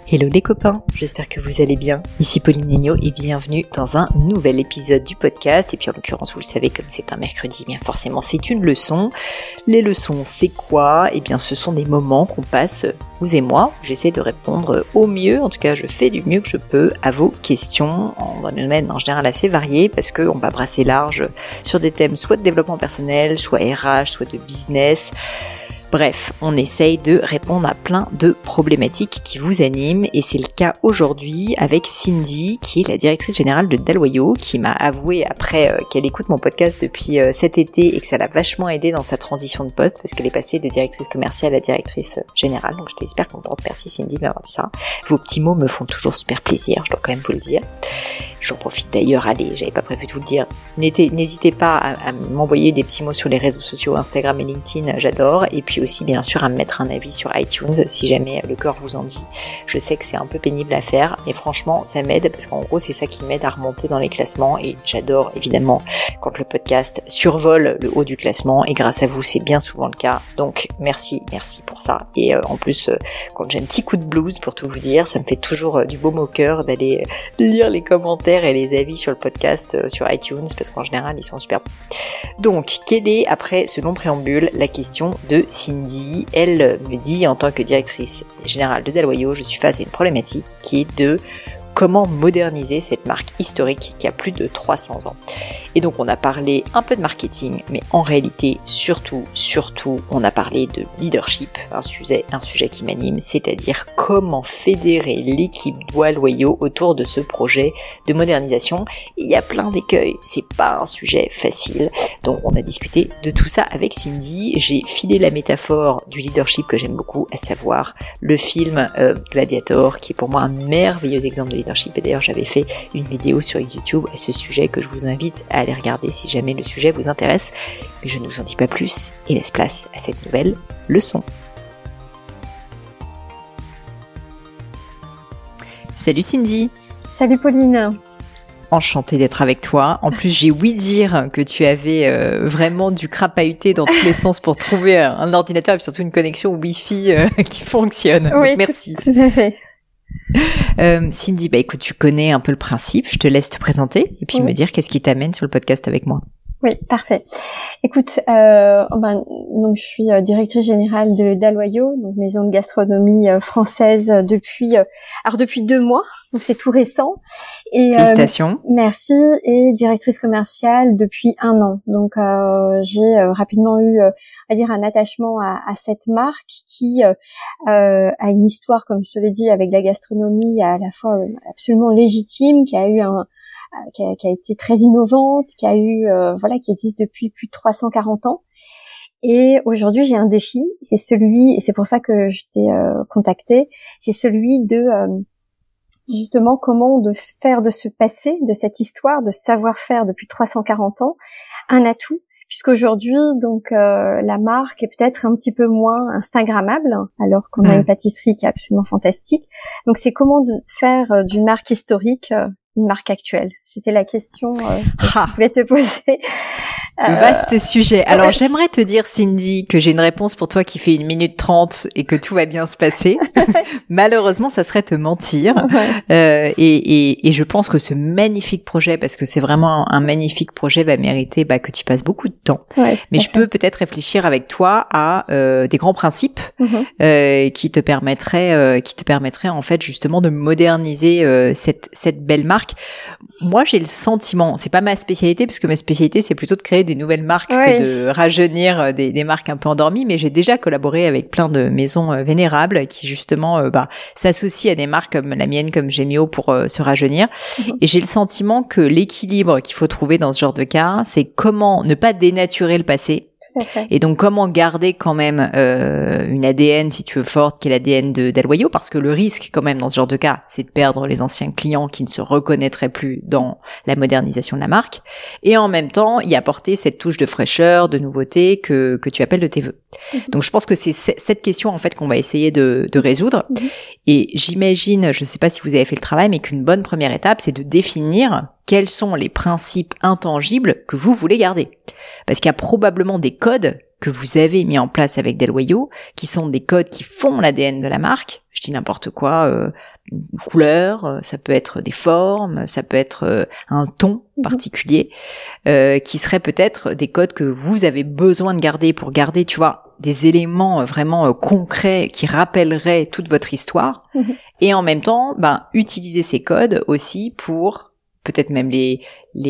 Hello les copains, j'espère que vous allez bien. Ici Pauline Negno et bienvenue dans un nouvel épisode du podcast. Et puis en l'occurrence, vous le savez, comme c'est un mercredi, bien forcément c'est une leçon. Les leçons, c'est quoi ? Eh bien ce sont des moments qu'on passe, vous et moi. J'essaie de répondre au mieux, en tout cas je fais du mieux que je peux à vos questions dans le domaine en général assez varié parce qu'on va brasser large sur des thèmes soit de développement personnel, soit RH, soit de business. Bref, on essaye de répondre à plein de problématiques qui vous animent et c'est le cas aujourd'hui avec Cindy qui est la directrice générale de Dalloyo qui m'a avoué après qu'elle écoute mon podcast depuis cet été et que ça l'a vachement aidé dans sa transition de poste parce qu'elle est passée de directrice commerciale à directrice générale, donc j'étais super contente. Merci Cindy de m'avoir dit ça. Vos petits mots me font toujours super plaisir, je dois quand même vous le dire. J'en profite d'ailleurs, allez, j'avais pas prévu de vous le dire, n'hésitez pas à m'envoyer des petits mots sur les réseaux sociaux, Instagram et LinkedIn, j'adore, et puis aussi bien sûr à me mettre un avis sur iTunes si jamais le cœur vous en dit. Je sais que c'est un peu pénible à faire, mais franchement ça m'aide parce qu'en gros c'est ça qui m'aide à remonter dans les classements et j'adore évidemment quand le podcast survole le haut du classement et grâce à vous c'est bien souvent le cas, donc merci pour ça. Et en plus quand j'ai un petit coup de blues pour tout vous dire, ça me fait toujours du baume au cœur d'aller lire les commentaires et les avis sur le podcast sur iTunes parce qu'en général ils sont super bons. Donc quelle est, après ce long préambule, la question de Cindy? Elle me dit en tant que directrice générale de Dalloyo, je suis face à une problématique qui est de comment moderniser cette marque historique qui a plus de 300 ans. Et donc on a parlé un peu de marketing, mais en réalité surtout on a parlé de leadership, un sujet qui m'anime, c'est-à-dire comment fédérer l'équipe Dalloyo autour de ce projet de modernisation. Et il y a plein d'écueils, c'est pas un sujet facile. Donc on a discuté de tout ça avec Cindy. J'ai filé la métaphore du leadership que j'aime beaucoup, à savoir le film Gladiator, qui est pour moi un merveilleux exemple de leadership. Et d'ailleurs j'avais fait une vidéo sur YouTube à ce sujet que je vous invite à aller regarder si jamais le sujet vous intéresse. Mais je ne vous en dis pas plus et laisse place à cette nouvelle leçon. Salut Cindy. Salut Pauline. Enchantée d'être avec toi. En plus, j'ai ouï dire que tu avais vraiment dû crapahuter dans tous les sens pour trouver un ordinateur et surtout une connexion Wi-Fi qui fonctionne. Oui, donc, merci. Tout à fait. Cindy, écoute, tu connais un peu le principe. Je te laisse te présenter et puis me dire qu'est-ce qui t'amène sur le podcast avec moi. Oui, parfait. Écoute, donc je suis directrice générale de Dalloyo, donc maison de gastronomie française depuis 2 mois, donc c'est tout récent. Et félicitations. Merci. Et directrice commerciale depuis 1 an. Donc j'ai rapidement eu, un attachement à cette marque qui a une histoire, comme je te l'ai dit, avec la gastronomie à la fois absolument légitime, qui a eu qui a été très innovante, qui existe depuis plus de 340 ans. Et aujourd'hui, j'ai un défi, et c'est pour ça que je t'ai contacté, c'est celui de justement comment de faire de ce passé, de cette histoire, de savoir-faire depuis 340 ans, un atout. Puisqu'aujourd'hui, donc, la marque est peut-être un petit peu moins instagrammable, alors qu'on a une pâtisserie qui est absolument fantastique. Donc, c'est comment de faire d'une marque historique une marque actuelle. C'était la question que je voulais te poser. Vaste sujet. Alors, j'aimerais te dire, Cindy, que j'ai une réponse pour toi qui fait 1 minute 30 et que tout va bien se passer. Malheureusement, ça serait te mentir. Et je pense que ce magnifique projet, parce que c'est vraiment un magnifique projet, va mériter que tu passes beaucoup de temps. Mais je peux peut-être réfléchir avec toi à des grands principes qui te permettraient en fait justement de moderniser cette belle marque. Moi, j'ai le sentiment, c'est pas ma spécialité, parce que ma spécialité c'est plutôt de créer des nouvelles marques que de rajeunir des marques un peu endormies, mais j'ai déjà collaboré avec plein de maisons vénérables qui justement s'associent à des marques comme la mienne, comme Gemio, pour se rajeunir. Et j'ai le sentiment que l'équilibre qu'il faut trouver dans ce genre de cas, c'est comment ne pas dénaturer le passé. Et donc comment garder quand même une ADN, si tu veux, forte, qui est l'ADN de Dalloyo, parce que le risque quand même dans ce genre de cas, c'est de perdre les anciens clients qui ne se reconnaîtraient plus dans la modernisation de la marque, et en même temps y apporter cette touche de fraîcheur, de nouveauté que tu appelles de tes vœux. Donc je pense que c'est cette question en fait qu'on va essayer de résoudre. Et j'imagine, je sais pas si vous avez fait le travail, mais qu'une bonne première étape, c'est de définir quels sont les principes intangibles que vous voulez garder. Parce qu'il y a probablement des codes que vous avez mis en place avec Delloyaux, qui sont des codes qui font l'ADN de la marque. Je dis n'importe quoi, une couleur, ça peut être des formes, ça peut être un ton particulier, qui seraient peut-être des codes que vous avez besoin de garder pour garder, tu vois, des éléments vraiment concrets qui rappelleraient toute votre histoire. Et en même temps, utiliser ces codes aussi pour peut-être même les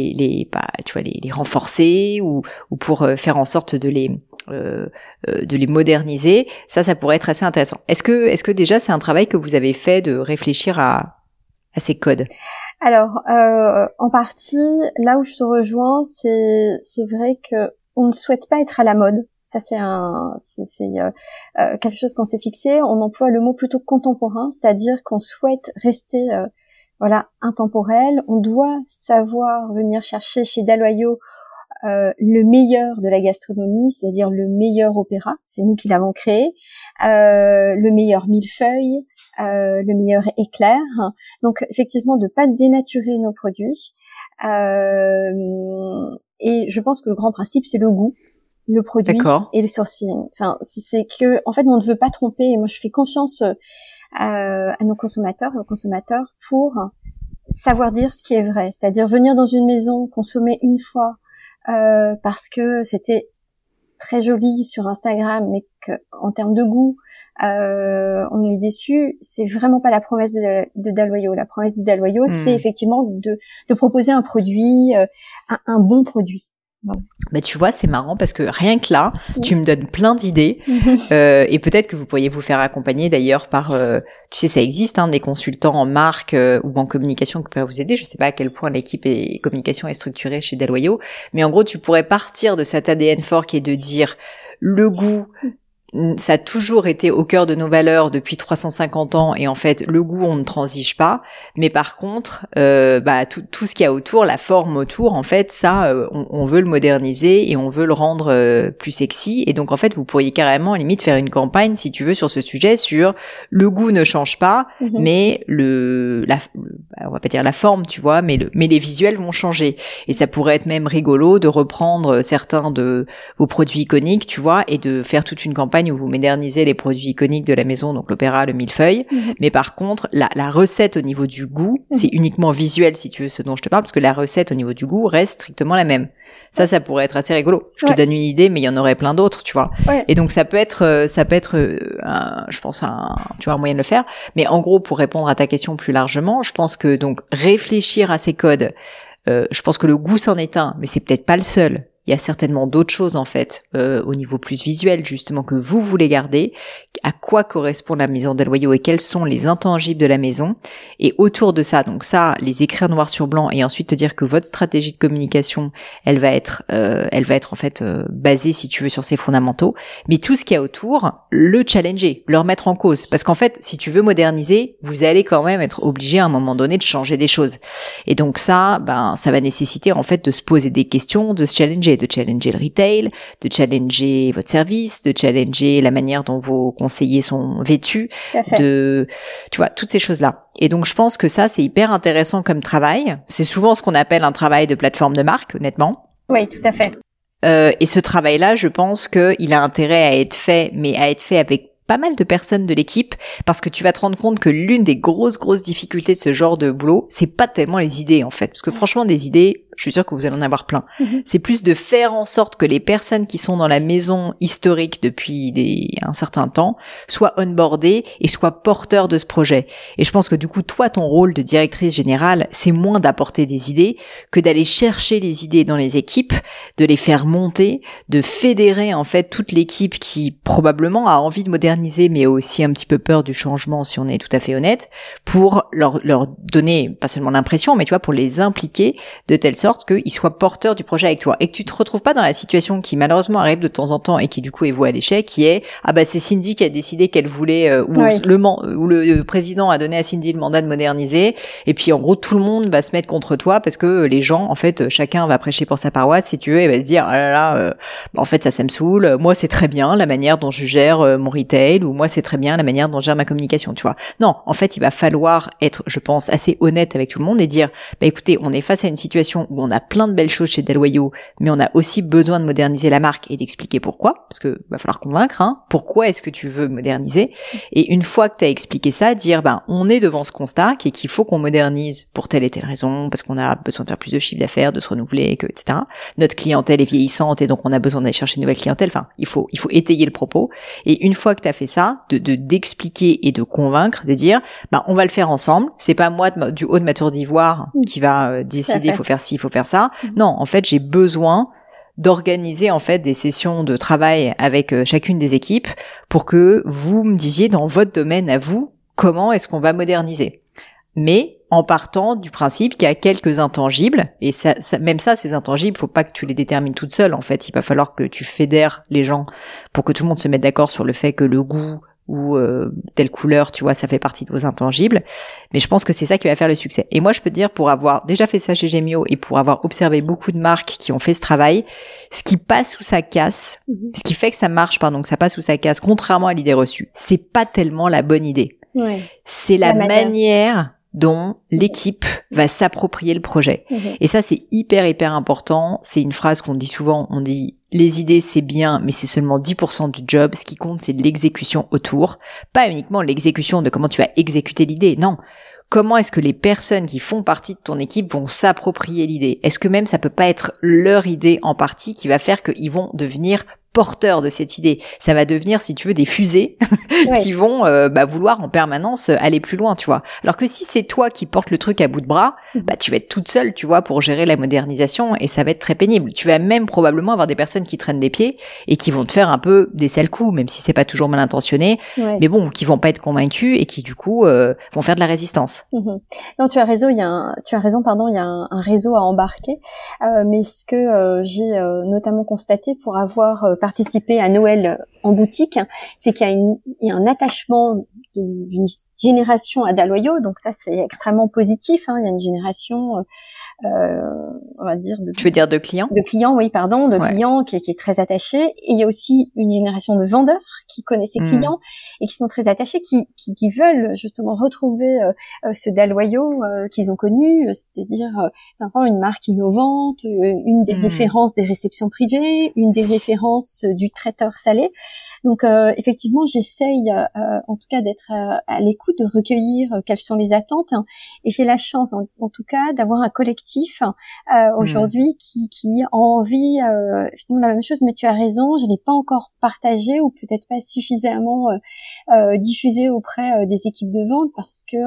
renforcer ou pour faire en sorte de les moderniser. Ça pourrait être assez intéressant. Est-ce que déjà c'est un travail que vous avez fait de réfléchir à ces codes? Alors, en partie, là où je te rejoins, c'est vrai que on ne souhaite pas être à la mode. Ça, c'est quelque chose qu'on s'est fixé. On emploie le mot plutôt contemporain, c'est-à-dire qu'on souhaite rester intemporel. On doit savoir venir chercher chez Delloyaux le meilleur de la gastronomie, c'est-à-dire le meilleur opéra, c'est nous qui l'avons créé, le meilleur millefeuille, le meilleur éclair. Donc effectivement, de pas dénaturer nos produits. Et je pense que le grand principe, c'est le goût, le produit et le sourcing. Enfin, c'est que en fait, on ne veut pas tromper. Et moi, je fais confiance à nos consommateurs pour savoir dire ce qui est vrai, c'est-à-dire venir dans une maison, consommer une fois parce que c'était très joli sur Instagram, mais qu'en termes de goût, on est déçu. C'est vraiment pas la promesse de Delloyaux. La promesse de Delloyaux, c'est effectivement de proposer un produit, un bon produit. Voilà. Bah tu vois, c'est marrant parce que rien que là, tu me donnes plein d'idées et peut-être que vous pourriez vous faire accompagner d'ailleurs par, tu sais, ça existe, des consultants en marque ou en communication qui peuvent vous aider. Je sais pas à quel point l'équipe communication est structurée chez Delloyaux, mais en gros, tu pourrais partir de cet ADN fort qui est de dire le goût. Ça a toujours été au cœur de nos valeurs depuis 350 ans et en fait le goût on ne transige pas, mais par contre tout ce qu'il y a autour, la forme autour, en fait ça on veut le moderniser et on veut le rendre plus sexy, et donc en fait vous pourriez carrément limite faire une campagne si tu veux sur ce sujet, sur le goût ne change pas mais on va pas dire la forme, tu vois, mais les visuels vont changer, et ça pourrait être même rigolo de reprendre certains de vos produits iconiques, tu vois, et de faire toute une campagne où vous modernisez les produits iconiques de la maison, donc l'opéra, le millefeuille. Mais par contre, la recette au niveau du goût, c'est uniquement visuel, si tu veux, ce dont je te parle, parce que la recette au niveau du goût reste strictement la même. Ça pourrait être assez rigolo. Je te donne une idée, mais il y en aurait plein d'autres, tu vois. Et donc ça peut être, je pense, un moyen de le faire. Mais en gros, pour répondre à ta question plus largement, je pense que donc réfléchir à ces codes, je pense que le goût c'en est un, mais c'est peut-être pas le seul. Il y a certainement d'autres choses en fait au niveau plus visuel justement que vous voulez garder, à quoi correspond la maison Delloyaux et quels sont les intangibles de la maison, et autour de ça, donc ça, les écrire noir sur blanc et ensuite te dire que votre stratégie de communication, elle va être en fait basée, si tu veux, sur ces fondamentaux, mais tout ce qu'il y a autour, le challenger, le remettre en cause, parce qu'en fait, si tu veux moderniser, vous allez quand même être obligé à un moment donné de changer des choses, et donc ça va nécessiter en fait de se poser des questions, de se challenger le retail, de challenger votre service, de challenger la manière dont vos conseillers sont vêtus, tu vois, toutes ces choses-là. Et donc, je pense que ça, c'est hyper intéressant comme travail. C'est souvent ce qu'on appelle un travail de plateforme de marque, honnêtement. Oui, tout à fait. Et ce travail-là, je pense qu'il a intérêt à être fait, mais à être fait avec pas mal de personnes de l'équipe, parce que tu vas te rendre compte que l'une des grosses difficultés de ce genre de boulot, c'est pas tellement les idées, en fait. Parce que franchement, des idées, je suis sûre que vous allez en avoir plein. C'est plus de faire en sorte que les personnes qui sont dans la maison historique depuis un certain temps soient onboardées et soient porteurs de ce projet. Et je pense que du coup, toi, ton rôle de directrice générale, c'est moins d'apporter des idées que d'aller chercher les idées dans les équipes, de les faire monter, de fédérer en fait toute l'équipe qui probablement a envie de moderniser, mais aussi un petit peu peur du changement, si on est tout à fait honnête, pour leur donner pas seulement l'impression, mais tu vois, pour les impliquer de telle sorte qu'ils soient porteurs du projet avec toi, et que tu te retrouves pas dans la situation qui malheureusement arrive de temps en temps et qui du coup est vouée à l'échec, qui est c'est Cindy qui a décidé qu'elle voulait ou le président a donné à Cindy le mandat de moderniser, et puis en gros tout le monde va se mettre contre toi parce que les gens, en fait, chacun va prêcher pour sa paroisse, si tu veux, et va se dire en fait ça me saoule, moi c'est très bien la manière dont je gère mon retail, ou moi c'est très bien la manière dont je gère ma communication, tu vois. Non, en fait il va falloir être, je pense, assez honnête avec tout le monde et dire écoutez, on est face à une situation où où on a plein de belles choses chez Dalloyaux, mais on a aussi besoin de moderniser la marque et d'expliquer pourquoi, parce que va falloir convaincre, pourquoi est-ce que tu veux moderniser. Et une fois que tu as expliqué ça, dire, on est devant ce constat, qui est qu'il faut qu'on modernise pour telle et telle raison, parce qu'on a besoin de faire plus de chiffre d'affaires, de se renouveler, etc. Notre clientèle est vieillissante et donc on a besoin d'aller chercher une nouvelle clientèle. Enfin, il faut étayer le propos. Et une fois que tu as fait ça, d'expliquer et de convaincre, de dire, on va le faire ensemble. C'est pas moi du haut de ma tour d'ivoire qui va décider, il faut faire ci, il faut faire ça. Non, en fait, j'ai besoin d'organiser en fait des sessions de travail avec chacune des équipes pour que vous me disiez dans votre domaine à vous comment est-ce qu'on va moderniser. Mais en partant du principe qu'il y a quelques intangibles, et ça, même ça, ces intangibles, faut pas que tu les détermines toute seule, en fait. Il va falloir que tu fédères les gens pour que tout le monde se mette d'accord sur le fait que le goût ou telle couleur, tu vois, ça fait partie de vos intangibles. Mais je pense que c'est ça qui va faire le succès. Et moi, je peux te dire, pour avoir déjà fait ça chez Gemio et pour avoir observé beaucoup de marques qui ont fait ce travail, ce qui passe ou ça casse, ce qui fait que ça marche, que ça passe ou ça casse, contrairement à l'idée reçue, c'est pas tellement la bonne idée. Ouais. C'est la manière dont l'équipe va s'approprier le projet. Et ça, c'est hyper important. C'est une phrase qu'on dit souvent, on dit les idées, c'est bien, mais c'est seulement 10% du job. Ce qui compte, c'est l'exécution autour. Pas uniquement l'exécution de comment tu vas exécuter l'idée, non. Comment est-ce que les personnes qui font partie de ton équipe vont s'approprier l'idée? Est-ce que même ça peut pas être leur idée en partie qui va faire qu'ils vont devenir porteurs de cette idée? Ça va devenir, si tu veux, des fusées qui vont vouloir en permanence aller plus loin, tu vois. Alors que si c'est toi qui portes le truc à bout de bras, tu vas être toute seule, tu vois, pour gérer la modernisation et ça va être très pénible. Tu vas même probablement avoir des personnes qui traînent des pieds et qui vont te faire un peu des sales coups, même si c'est pas toujours mal intentionné, mais bon, qui vont pas être convaincus et qui du coup vont faire de la résistance. Non, tu as raison, il y a un réseau à embarquer, mais ce que j'ai notamment constaté pour avoir participé à Noël en boutique, c'est qu'il y a un attachement d'une génération à Dalloyaux, donc ça c'est extrêmement positif. Il y a une génération, on va dire, tu veux dire de clients? De clients, oui, pardon, clients qui est très attachée. Et il y a aussi une génération de vendeurs qui connaissent ces clients et qui sont très attachés, qui veulent justement retrouver ce Dalloyaux qu'ils ont connu, c'est-à-dire une marque innovante, une des références des réceptions privées, une des références du traiteur salé. Donc effectivement, j'essaye en tout cas d'être à l'écoute, de recueillir quelles sont les attentes, et j'ai la chance en tout cas d'avoir un collectif aujourd'hui qui a envie finalement la même chose. Mais tu as raison, je l'ai pas encore partagé ou peut-être pas suffisamment diffusé auprès des équipes de vente parce que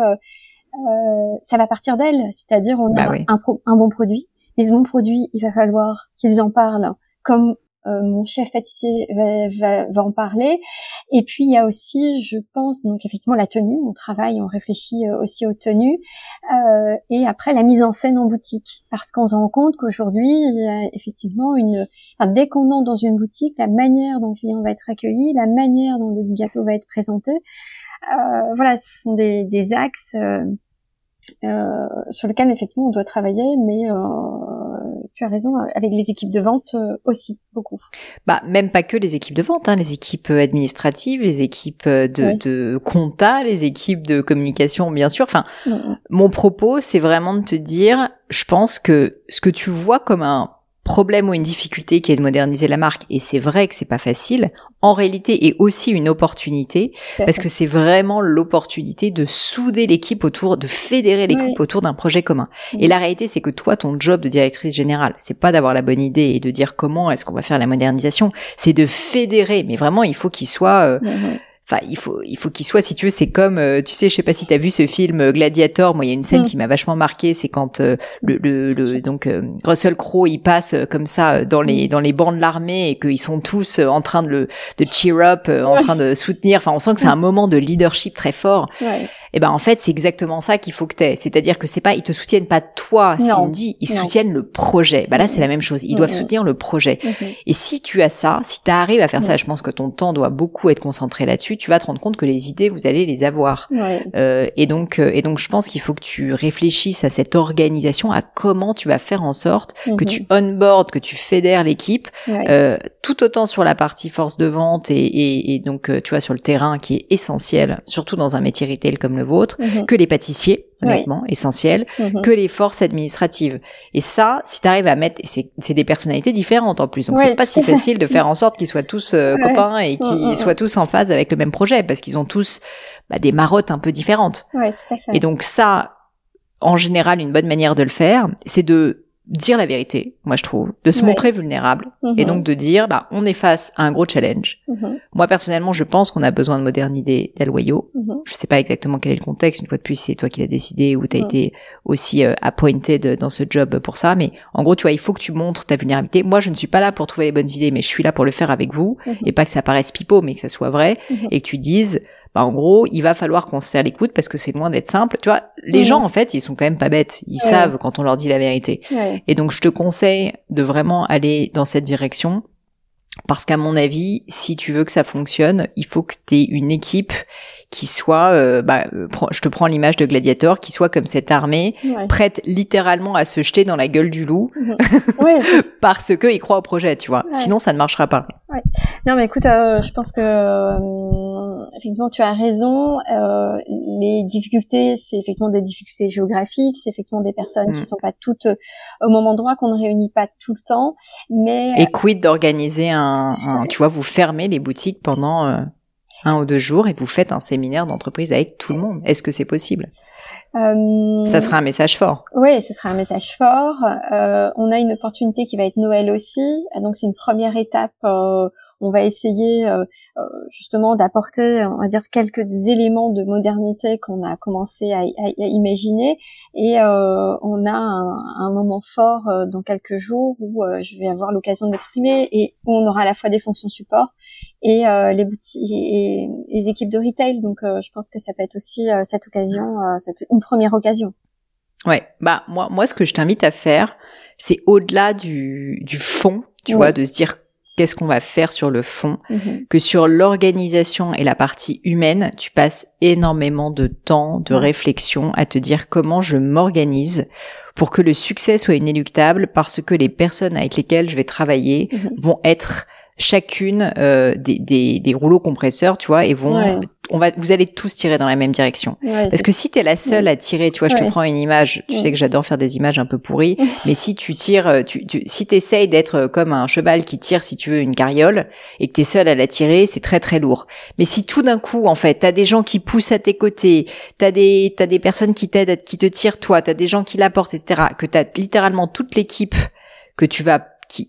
ça va partir d'elles, c'est-à-dire on a un bon produit, mais ce bon produit, il va falloir qu'ils en parlent comme mon chef pâtissier va en parler. Et puis il y a aussi, je pense, donc effectivement la tenue, on travaille, on réfléchit aussi aux tenues, et après la mise en scène en boutique, parce qu'on se rend compte qu'aujourd'hui il y a effectivement dès qu'on entre dans une boutique, la manière dont le client va être accueilli, la manière dont le gâteau va être présenté, ce sont des axes sur lesquels effectivement on doit travailler, mais tu as raison, avec les équipes de vente aussi, beaucoup. Même pas que les équipes de vente, les équipes administratives, les équipes de compta, les équipes de communication, bien sûr. Mon propos, c'est vraiment de te dire, je pense que ce que tu vois comme un problème ou une difficulté qui est de moderniser la marque, et c'est vrai que c'est pas facile, en réalité est aussi une opportunité, parce que c'est vraiment l'opportunité de souder l'équipe autour, de fédérer l'équipe autour d'un projet commun. Et la réalité, c'est que toi, ton job de directrice générale, c'est pas d'avoir la bonne idée et de dire comment est-ce qu'on va faire la modernisation, c'est de fédérer, mais vraiment, il faut qu'il soit... il faut qu'il soit, si tu veux, c'est comme, tu sais, je sais pas si t'as vu ce film Gladiator. Moi, il y a une scène qui m'a vachement marqué, c'est quand Russell Crowe, il passe comme ça dans les bancs de l'armée et qu'ils sont tous en train de cheer up, en train de soutenir. Enfin, on sent que c'est un moment de leadership très fort. Et en fait, c'est exactement ça qu'il faut que t'aies. C'est-à-dire que c'est pas, ils te soutiennent pas toi, Cindy, ils soutiennent le projet. Là, c'est la même chose. Ils doivent soutenir le projet. Et si tu as ça, si t'arrives à faire ça, je pense que ton temps doit beaucoup être concentré là-dessus, tu vas te rendre compte que les idées, vous allez les avoir. Et donc, je pense qu'il faut que tu réfléchisses à cette organisation, à comment tu vas faire en sorte que tu onboard, que tu fédères l'équipe, tout autant sur la partie force de vente et donc, tu vois, sur le terrain qui est essentiel, surtout dans un métier retail comme le le vôtre, que les pâtissiers, honnêtement, essentiels, que les forces administratives. Et ça, si t'arrives à mettre, c'est des personnalités différentes en plus, donc c'est pas si facile de faire en sorte qu'ils soient tous copains et qu'ils soient tous en phase avec le même projet, parce qu'ils ont tous des marottes un peu différentes. Ouais, tout à fait. Et donc ça, en général, une bonne manière de le faire, c'est de dire la vérité, moi je trouve, de se montrer vulnérable et donc de dire on est face à un gros challenge. Moi personnellement, je pense qu'on a besoin de moderniser Delwaiyo. Je sais pas exactement quel est le contexte, une fois de plus c'est toi qui l'as décidé ou t'as été aussi appointed dans ce job pour ça, mais en gros tu vois, il faut que tu montres ta vulnérabilité. Moi je ne suis pas là pour trouver les bonnes idées, mais je suis là pour le faire avec vous et pas que ça paraisse pipeau, mais que ça soit vrai et que tu dises en gros, il va falloir qu'on se serre les coudes parce que c'est loin d'être simple. Tu vois, les gens, en fait, ils sont quand même pas bêtes. Ils savent quand on leur dit la vérité. Et donc, je te conseille de vraiment aller dans cette direction parce qu'à mon avis, si tu veux que ça fonctionne, il faut que tu aies une équipe qui soit, je te prends l'image de Gladiator, qui soit comme cette armée, prête littéralement à se jeter dans la gueule du loup, parce que ils croient au projet, tu vois. Sinon, ça ne marchera pas. Non, mais écoute, je pense que effectivement, tu as raison. Les difficultés, c'est effectivement des difficultés géographiques, c'est effectivement des personnes qui sont pas toutes au même endroit, qu'on ne réunit pas tout le temps. Mais et quid d'organiser tu vois, vous fermez les boutiques pendant 1 ou 2 jours et vous faites un séminaire d'entreprise avec tout le monde. Est-ce que c'est possible? Ça sera un message fort. Oui, ce sera un message fort. On a une opportunité qui va être Noël aussi. Donc, c'est une première étape. On va essayer justement d'apporter, on va dire, quelques éléments de modernité qu'on a commencé à imaginer. Et on a un moment fort dans quelques jours où je vais avoir l'occasion de m'exprimer et où on aura à la fois des fonctions support et les boutiques et les équipes de retail. Donc, je pense que ça peut être aussi cette occasion, une première occasion. Ouais, moi, ce que je t'invite à faire, c'est au-delà du fond, tu vois, de se dire qu'est-ce qu'on va faire sur le fond, que sur l'organisation et la partie humaine, tu passes énormément de temps, de réflexion à te dire comment je m'organise pour que le succès soit inéluctable parce que les personnes avec lesquelles je vais travailler vont être chacune des rouleaux compresseurs, tu vois, et vous allez tous tirer dans la même direction. Parce que si t'es la seule à tirer, tu vois, je te prends une image, tu sais que j'adore faire des images un peu pourries, mais si tu tires, si t'essayes d'être comme un cheval qui tire, si tu veux, une carriole, et que t'es seule à la tirer, c'est très très lourd. Mais si tout d'un coup, en fait, t'as des gens qui poussent à tes côtés, t'as des personnes qui t'aident, qui te tirent toi, t'as des gens qui l'apportent, etc., que t'as littéralement toute l'équipe que tu vas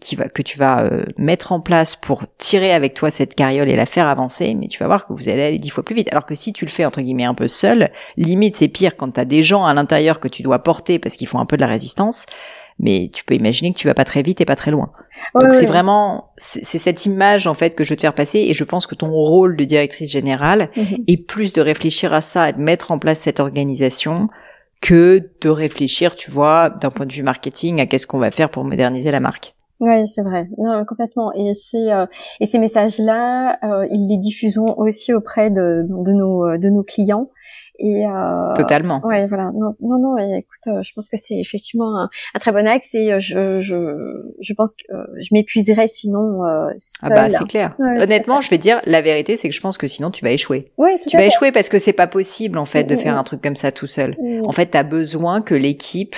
mettre en place pour tirer avec toi cette carriole et la faire avancer, mais tu vas voir que vous allez aller 10 fois plus vite. Alors que si tu le fais, entre guillemets, un peu seul, limite, c'est pire quand t'as des gens à l'intérieur que tu dois porter parce qu'ils font un peu de la résistance, mais tu peux imaginer que tu vas pas très vite et pas très loin. Donc c'est vraiment, c'est cette image, en fait, que je veux te faire passer, et je pense que ton rôle de directrice générale est plus de réfléchir à ça et de mettre en place cette organisation que de réfléchir, tu vois, d'un point de vue marketing, à qu'est-ce qu'on va faire pour moderniser la marque. Oui, c'est vrai. Non, complètement. Et ces messages-là, ils les diffusons aussi auprès de nos clients. Et totalement. Ouais, voilà. Non. Et écoute, je pense que c'est effectivement un très bon axe. Et je pense que je m'épuiserais sinon seule. Ah bah c'est clair. Honnêtement, je vais te dire la vérité, c'est que je pense que sinon tu vas échouer. Oui, tu vas échouer parce que c'est pas possible en fait de faire un truc comme ça tout seul. En fait, t'as besoin que l'équipe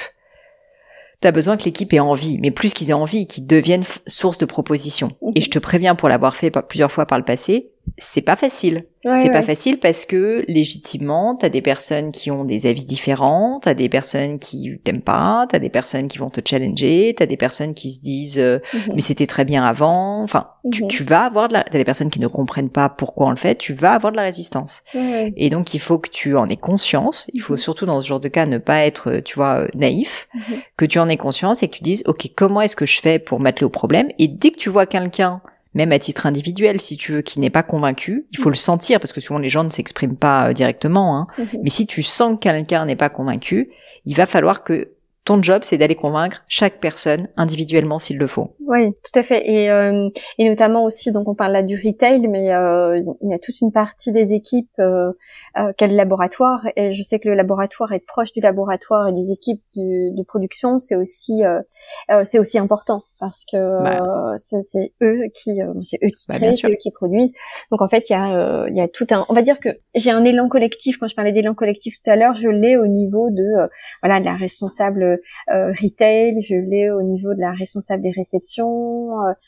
ait envie, mais plus qu'ils aient envie, qu'ils deviennent source de propositions. Et je te préviens, pour l'avoir fait plusieurs fois par le passé, c'est pas facile. C'est pas facile parce que, légitimement, t'as des personnes qui ont des avis différents, t'as des personnes qui t'aiment pas, t'as des personnes qui vont te challenger, t'as des personnes qui se disent mais c'était très bien avant. Enfin, tu vas avoir t'as des personnes qui ne comprennent pas pourquoi on le fait, tu vas avoir de la résistance. Et donc, il faut que tu en aies conscience. Il faut surtout, dans ce genre de cas, ne pas être, tu vois, naïf, que tu en aies conscience et que tu dises, OK, comment est-ce que je fais pour m'atteler au problème? Et dès que tu vois quelqu'un, même à titre individuel, si tu veux, qui n'est pas convaincu, il faut le sentir, parce que souvent les gens ne s'expriment pas directement, hein. Mais si tu sens que quelqu'un n'est pas convaincu, il va falloir que ton job, c'est d'aller convaincre chaque personne individuellement s'il le faut. Oui, tout à fait. Et notamment aussi, donc on parle là du retail, mais il y a toute une partie des équipes qui a le laboratoire. Et je sais que le laboratoire, être proche du laboratoire et des équipes de production, c'est aussi important. parce que c'est eux qui créent, c'est eux qui produisent. Donc en fait, il y a tout un, on va dire que j'ai un élan collectif. Quand je parlais d'élan collectif tout à l'heure, je l'ai au niveau de de la responsable retail, je l'ai au niveau de la responsable des réceptions,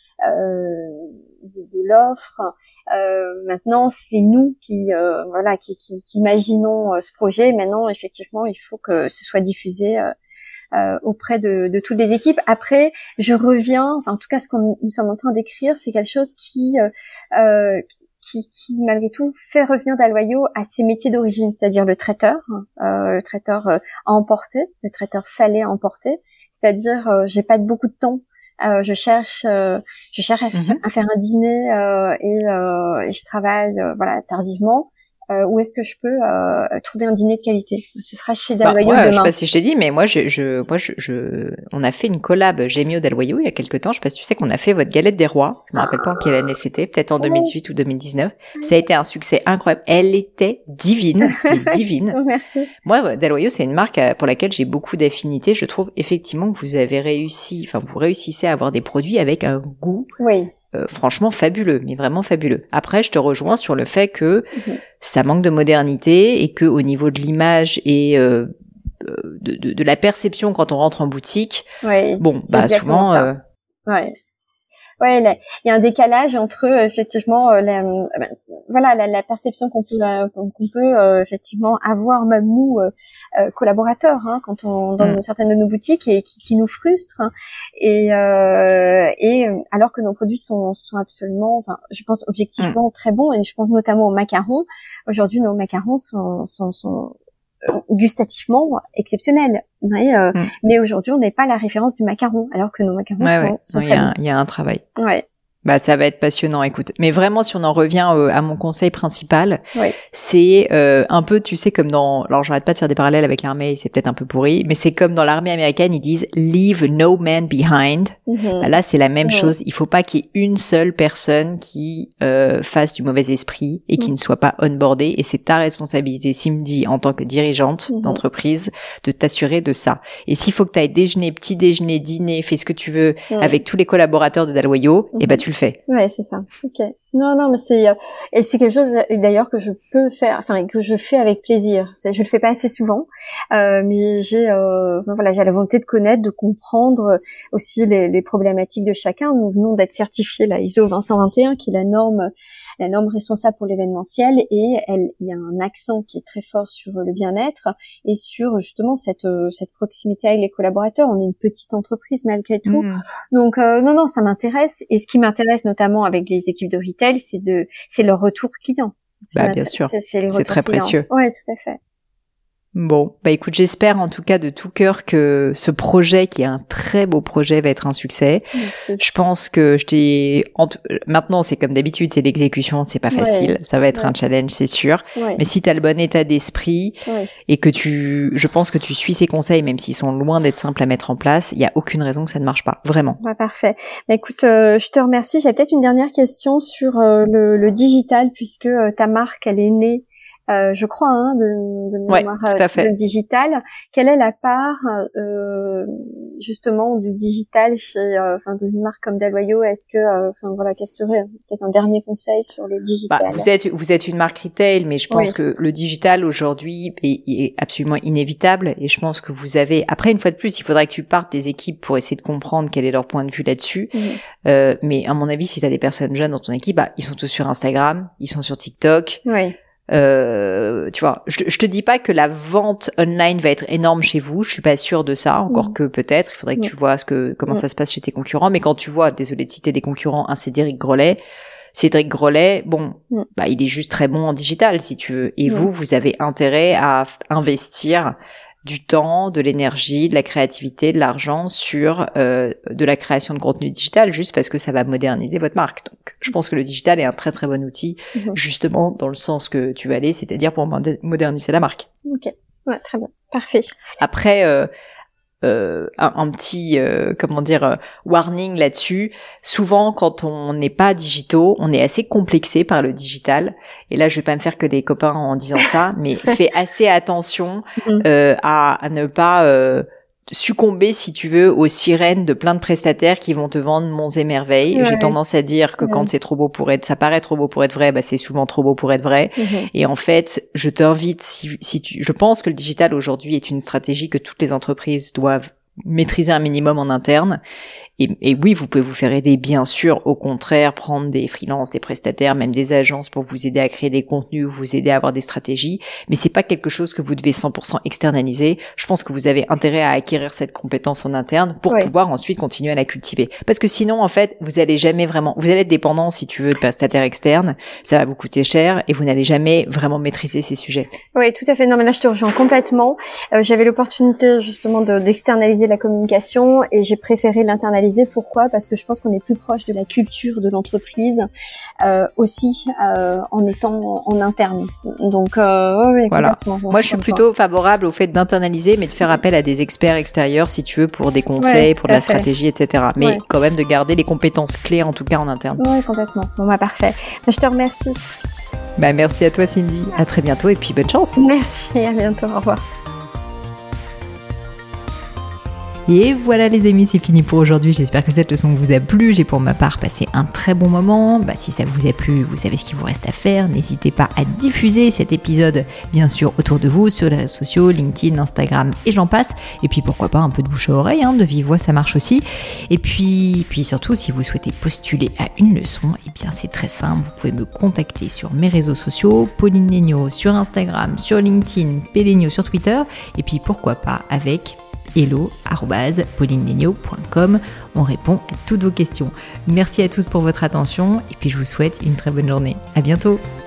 de l'offre. Maintenant, c'est nous qui imaginons ce projet. Maintenant, effectivement, il faut que ce soit diffusé auprès de toutes les équipes. Après, je reviens, enfin en tout cas ce qu'on nous sommes en train d'écrire, c'est quelque chose qui malgré tout fait revenir Dalloyau à ses métiers d'origine, c'est-à-dire le traiteur à emporter, le traiteur salé à emporter, c'est-à-dire j'ai pas beaucoup de temps. Je cherche à faire un dîner et je travaille tardivement. Où est-ce que je peux trouver un dîner de qualité? Ce sera chez Dalloyau demain. Je sais pas si je t'ai dit, mais moi, on a fait une collab Gemio Dalloyau il y a quelques temps. Je sais pas si tu sais qu'on a fait votre galette des rois. Je me rappelle pas en quelle année c'était, peut-être en 2018 ou 2019. Ça a été un succès incroyable. Elle était divine, divine. Oh, merci. Moi, Dalloyau, c'est une marque pour laquelle j'ai beaucoup d'affinités. Je trouve effectivement que vous réussissez à avoir des produits avec un goût. Oui. Franchement fabuleux, mais vraiment fabuleux. Après, je te rejoins sur le fait que ça manque de modernité et que au niveau de l'image et de la perception quand on rentre en boutique, souvent. Ouais, il y a un décalage entre effectivement la perception qu'on peut effectivement avoir même nous collaborateurs quand on dans certaines de nos boutiques et qui nous frustrent et alors que nos produits sont absolument, enfin je pense objectivement très bons, et je pense notamment aux macarons. Aujourd'hui, nos macarons sont gustativement exceptionnel, mais aujourd'hui on n'est pas la référence du macaron, alors que nos macarons sont très bons. Il y a un travail. Ouais. Bah ça va être passionnant, écoute. Mais vraiment, si on en revient à mon conseil principal, c'est un peu, tu sais, comme alors j'arrête pas de faire des parallèles avec l'armée, c'est peut-être un peu pourri, mais c'est comme dans l'armée américaine, ils disent leave no man behind. Bah, là, c'est la même chose. Il faut pas qu'il y ait une seule personne qui fasse du mauvais esprit et qui ne soit pas onboardée. Et c'est ta responsabilité, Cindy, en tant que dirigeante d'entreprise, de t'assurer de ça. Et s'il faut que tu ailles déjeuner, petit déjeuner, dîner, fais ce que tu veux avec tous les collaborateurs de Dalloyau, et bah tu le fais. Ouais, c'est ça. Ok. Non, mais c'est quelque chose d'ailleurs que je peux faire, enfin que je fais avec plaisir. Je le fais pas assez souvent, mais j'ai la volonté de connaître, de comprendre aussi les problématiques de chacun. Nous venons d'être certifiés la ISO 20121, qui est la norme responsable pour l'événementiel, et il y a un accent qui est très fort sur le bien-être et sur justement cette proximité avec les collaborateurs. On est une petite entreprise malgré tout, donc non, ça m'intéresse. Et ce qui m'intéresse notamment avec les équipes de retail, c'est leur retour client. Bien sûr, c'est très précieux. Ouais, tout à fait. Bon, bah écoute, j'espère en tout cas de tout cœur que ce projet, qui est un très beau projet, va être un succès. Merci. Je pense que maintenant, c'est comme d'habitude, c'est l'exécution, c'est pas facile. Ça va être un challenge, c'est sûr. Mais si t'as le bon état d'esprit et que je pense que tu suis ces conseils, même s'ils sont loin d'être simples à mettre en place, il y a aucune raison que ça ne marche pas. Vraiment. Ouais, parfait. Bah écoute, je te remercie. J'avais peut-être une dernière question sur le digital, puisque ta marque, elle est née je crois, de mémoire, tout à fait. le digital. Quelle est la part justement du digital dans une marque comme Dalloyau? Est-ce que, quel serait peut-être un dernier conseil sur le digital? Vous êtes une marque retail, mais je pense que le digital aujourd'hui est absolument inévitable, et je pense que vous avez, après, une fois de plus, il faudrait que tu partes des équipes pour essayer de comprendre quel est leur point de vue là-dessus. Mais à mon avis, si tu as des personnes jeunes dans ton équipe, ils sont tous sur Instagram, ils sont sur TikTok. Tu vois, je te dis pas que la vente online va être énorme chez vous, je suis pas sûre de ça, encore que peut-être, il faudrait que tu vois comment ça se passe chez tes concurrents, mais quand tu vois, désolé de citer des concurrents, un Cédric Grolet, il est juste très bon en digital, si tu veux, et vous avez intérêt à investir du temps, de l'énergie, de la créativité, de l'argent sur de la création de contenu digital, juste parce que ça va moderniser votre marque. Donc, je pense que le digital est un très très bon outil, justement dans le sens que tu vas aller, c'est-à-dire pour moderniser la marque. Ok, ouais, très bien, parfait. Après, un petit warning là-dessus. Souvent, quand on n'est pas digitaux, on est assez complexé par le digital. Et là, je vais pas me faire que des copains en disant ça, mais fais assez attention à ne pas succomber, si tu veux, aux sirènes de plein de prestataires qui vont te vendre monts et merveilles. J'ai tendance à dire que quand c'est trop beau pour être, ça paraît trop beau pour être vrai, c'est souvent trop beau pour être vrai. Et en fait, je t'invite, je pense que le digital aujourd'hui est une stratégie que toutes les entreprises doivent maîtriser un minimum en interne. Et oui, vous pouvez vous faire aider, bien sûr, au contraire, prendre des freelances, des prestataires, même des agences pour vous aider à créer des contenus, vous aider à avoir des stratégies, mais c'est pas quelque chose que vous devez 100% externaliser. Je pense que vous avez intérêt à acquérir cette compétence en interne pour pouvoir ensuite continuer à la cultiver. Parce que sinon, en fait, vous allez être dépendant, si tu veux, de prestataires externes, ça va vous coûter cher et vous n'allez jamais vraiment maîtriser ces sujets. Oui, tout à fait. Non, mais là, je te rejoins complètement. J'avais l'opportunité, justement, d'externaliser la communication et j'ai préféré l'internaliser. Pourquoi ? Parce que je pense qu'on est plus proche de la culture de l'entreprise aussi en étant en interne. Donc oui, complètement. Moi, je suis plutôt favorable au fait d'internaliser, mais de faire appel à des experts extérieurs, si tu veux, pour des conseils, pour de la stratégie, etc. Mais quand même de garder les compétences clés, en tout cas en interne. Oui, complètement. Bon, parfait. Je te remercie. Merci à toi, Cindy. À très bientôt et puis bonne chance. Merci, à bientôt. Au revoir. Et voilà les amis, c'est fini pour aujourd'hui. J'espère que cette leçon vous a plu. J'ai pour ma part passé un très bon moment. Si ça vous a plu, vous savez ce qu'il vous reste à faire. N'hésitez pas à diffuser cet épisode, bien sûr, autour de vous, sur les réseaux sociaux, LinkedIn, Instagram et j'en passe. Et puis pourquoi pas un peu de bouche à oreille, de vive voix, ça marche aussi. Et puis surtout, si vous souhaitez postuler à une leçon, c'est très simple. Vous pouvez me contacter sur mes réseaux sociaux, Pauline Legnaud sur Instagram, sur LinkedIn, Legnaud sur Twitter. Et puis pourquoi pas avec hello@paulinelegnaud.com. On répond à toutes vos questions. Merci à tous pour votre attention et puis je vous souhaite une très bonne journée. À bientôt.